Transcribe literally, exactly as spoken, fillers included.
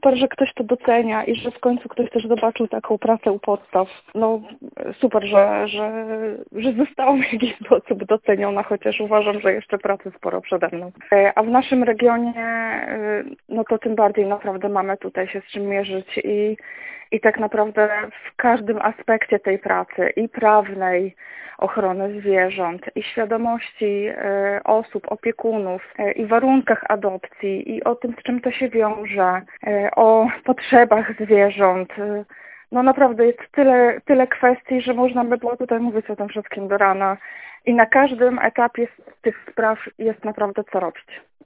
super, że ktoś to docenia i że w końcu ktoś też zobaczył taką pracę u podstaw. No super, że, że, że zostałam w jakiś sposób doceniona, chociaż uważam, że jeszcze pracy sporo przede mną. A w naszym regionie, no to tym bardziej naprawdę mamy tutaj się z czym mierzyć i, i tak naprawdę w każdym aspekcie tej pracy i prawnej, ochrony zwierząt i świadomości y, osób, opiekunów y, i warunkach adopcji i o tym, z czym to się wiąże, y, o potrzebach zwierząt. Y, no naprawdę jest tyle, tyle kwestii, że można by było tutaj mówić o tym wszystkim do rana i na każdym etapie z tych spraw jest naprawdę co robić.